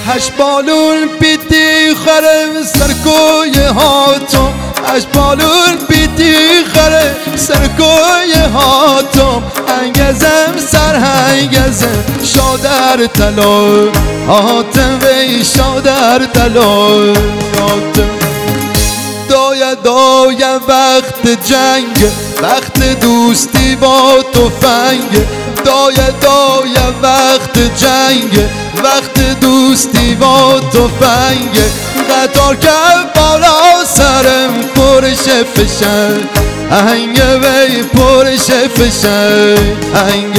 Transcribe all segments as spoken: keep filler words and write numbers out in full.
هشت بالون بیتی خره سرکوی هاتم هشت بالون بیتی خره سرکوی هاتم هنگزم سر هنگزم شادر تلا هاتم وی شادر تلا هاتم دایه دایه وقت جنگ وقت دوستی با تفنگ دایه دایه وقت جنگ وقت دوستی با تفنگ قطار کرد بالا سرم پرش فشن هنگ وی پرش فشن هنگ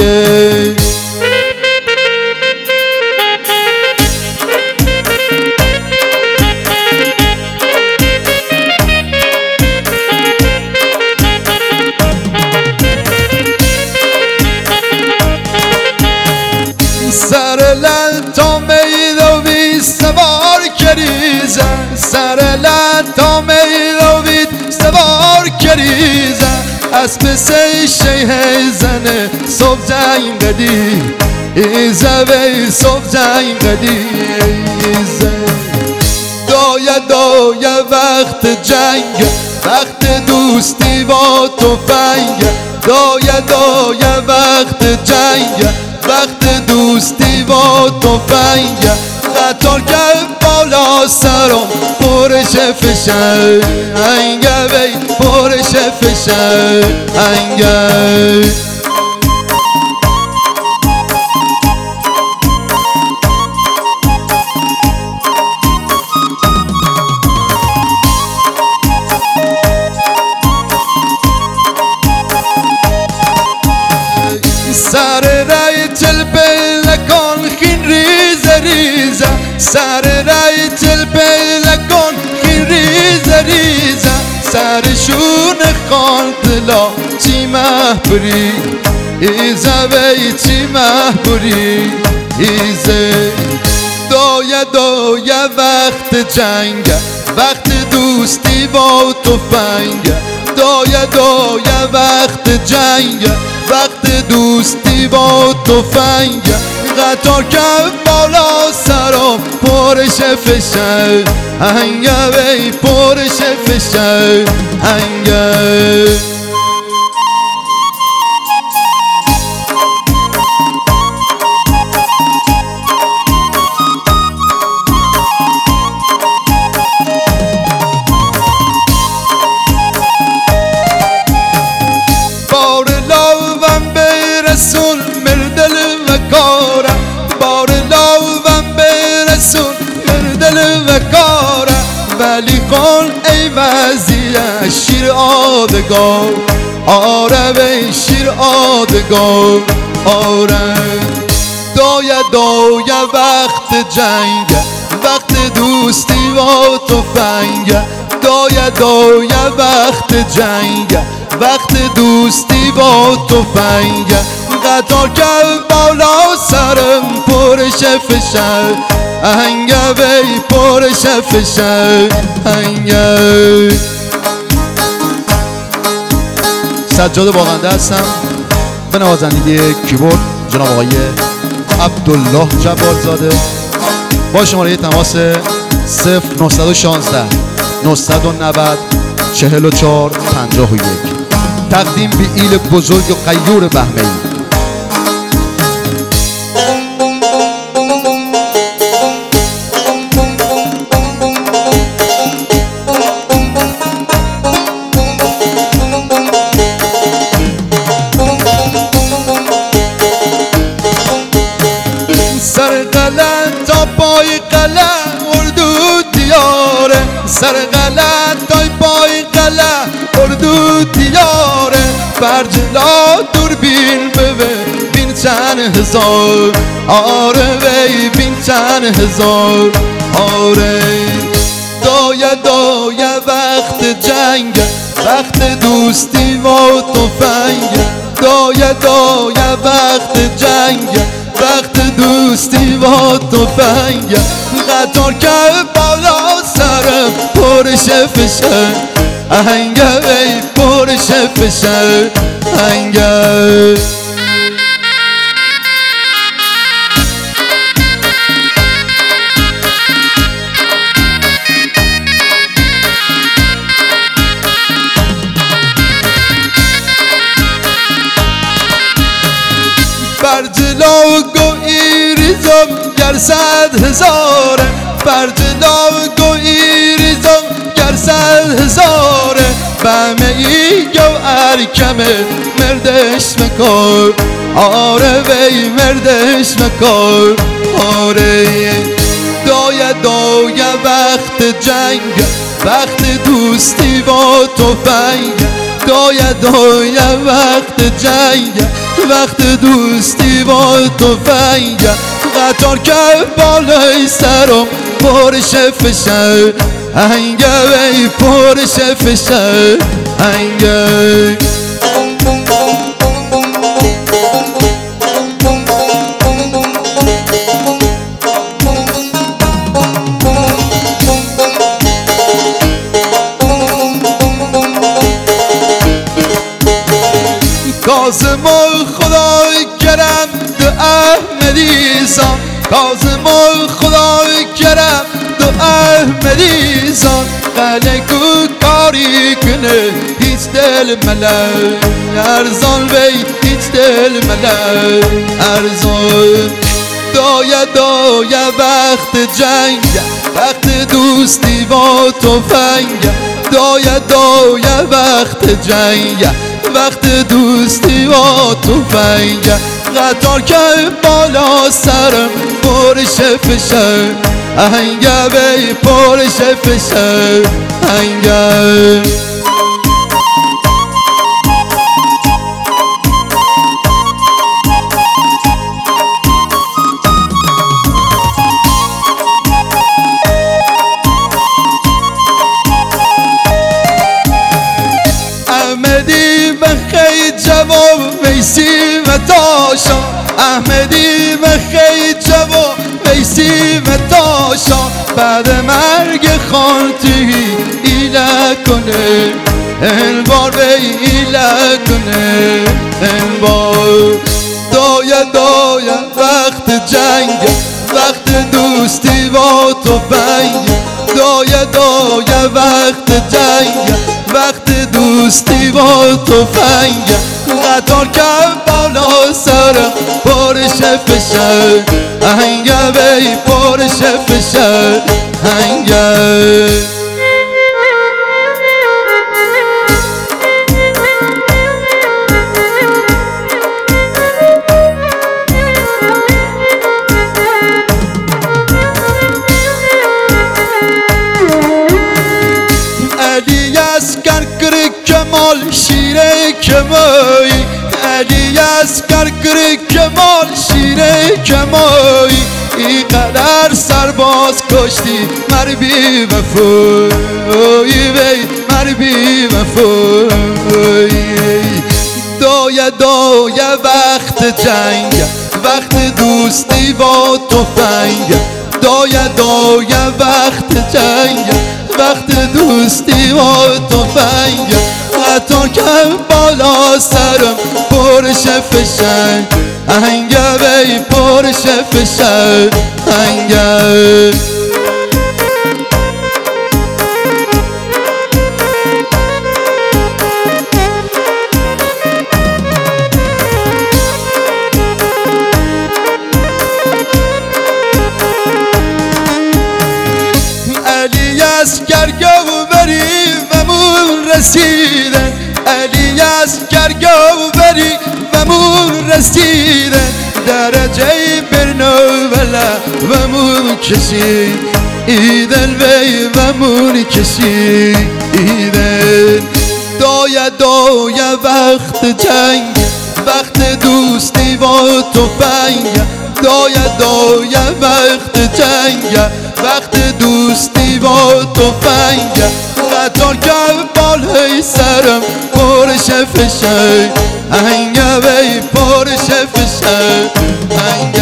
سر لتا میدوید سوار کریزن سر لتا میدوید سوار کریزن اسب سی شیه زنه صبح جنگ قدی ایزه وی صبح جنگ قدی ایزه دایه دایه وقت جنگ وقت دوستی با تفنگ دایه دایه وقت جنگ وقت دوستی با تفنگ قطار کرد بالا سرم پرش فشن هنگه وی پرش فشن هنگه سر رایت البلکان خین ریز ریزه سر رایت البلکان خین ریز ریزه سرشون خاندلا چی محبری ایزه وی چی محبری ایزه دایه دایه وقت جنگ وقت دوستی با تفنگ دایه دایه وقت جنگ وقت دوستی با تفنگ قطار کرد بالا سرم پرش فشن هنگه وی پرش فشن هنگه برسون مردل و کارم بار لاوم برسون مردل و کارم ولی کن ای وزیه شیر آدگار آره وی شیر آدگار آره دایه دایه وقت جنگ وقت دوستی با تفنگ دایه دایه وقت جنگ وقت دوستی با تفنگ قطار کرد بالا سرم پرش فشن هنگه وی پرش فشن هنگه سجاد باغنده هستم به نوازندگی کیبورد جناب آقای عبدالله جبارزاده با شماره تماس صفر نه یک شش نه نه صفر چهل و چهار پنجاه و یک تقدیم به ایل بزرگ و غیور بهمه‌ای. سر غلط تا پای غلط اردو دیاره سر غلط تا پای غلط اردو دیاره برجلا دوربین ببین بین چند هزار آره وی بین چند هزار آره دایه دایه وقت جنگ وقت دوستی و تفنگ دایه دایه وقت جنگ وقت دوستی با تفنگ قطار کرد بالا سرم پرش فشن آهنگه وی پرش فشن آهنگه. برجلا گویی ریزم گر صد هزاره برجلا گویی ریزم گر صد هزاره بمه ای گوهر کمه مردش مکار آره وی مردش مکار آره دایه دایه وقت جنگ وقت دوستی و تفنگ دایه دایه وقت جنگ وقت دوستی و تفنگ قطار که بالای سرم پرش فشه هنگه وی پرش فشه هنگه کازم خدای کرم دو احمدیزان کازم خدای کرم دو احمدیزان قلقو کاری کنه هیچ دل ملک ارزان وی هیچ دل ملک ارزان دایه دایه وقت جنگ وقت دوستی و تفنگ دایه دایه وقت جنگ وقت دوستی و تفنگ قطار که بالا سرم پرش فشه هنگه بی پرش فشه هنگه احمدی بخی جواب ویسی و تاشا احمدی بخی جواب ویسی و تاشا بعد مرگ خانتی ایله کنه البار وی ایله کنه البار دایه دایه وقت جنگ وقت دوستی و تفنگ دایه دایه وقت جنگ وقت دوستی و تفنگ قطار که بالا سرم پرش فشه هنگه بی پرش فشه هنگه علی اسکر کر کمال شیر کمایی علی اسکر کر کمال شیر کمایی ای قدر سرباز کشتی مر بی وفایی وی مر بی وفایی دایه دایه وقت جنگ وقت دوستی و تفنگ دایه دایه وقت جنگ وقت دوستی و تفنگ قطار که بالا سرم پرش فشه هنگه بی پرش فشه هنگه علی اسکر گوبری ومون رسیدن علی اسکر گوبری ومون رسیدن درجه برنوبله ومون کسی ایدن وی ومون کسی ایدن دایه دایه وقت جنگ وقت دوستی و تفنگ دایه دایه وقت جنگ وقت دوستی و تفنگ قطار که بالای سرم پرش فشه هنگه بی پرش فشه هنگه